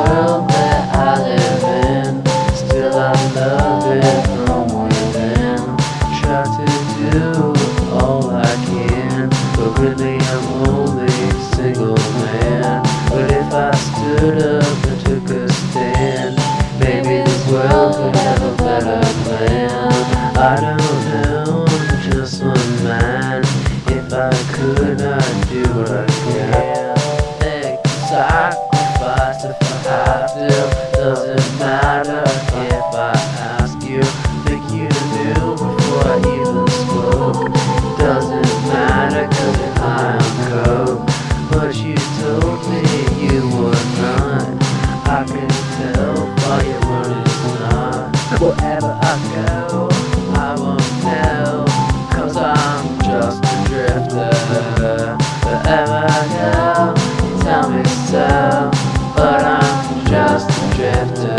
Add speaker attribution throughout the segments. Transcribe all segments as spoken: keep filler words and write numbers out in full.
Speaker 1: world that I live in. Still I love it from within. Try to do all I can, but really I'm only a single man. But if I stood up and took a stand, maybe this world could have a better plan. I don't know, I'm just one man. If I could, I'd do what I can. Make a sacrifice if I have to. Doesn't matter if I ask you. Think you knew before I even spoke. Doesn't matter cause you're high on coke. But you told me you were not. I can tell by your word it's not. Wherever I go, I won't know, cause I'm just a drifter. Wherever I go, you tell me so, but I'm just a drifter.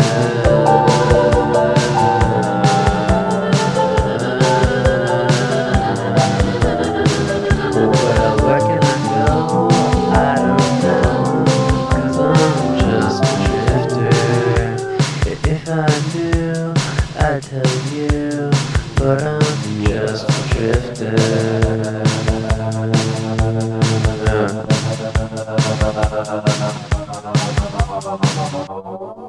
Speaker 1: Well, where can I go? I don't know, cause I'm just a drifter. If I knew, I'd tell you, but I'm just a drifter.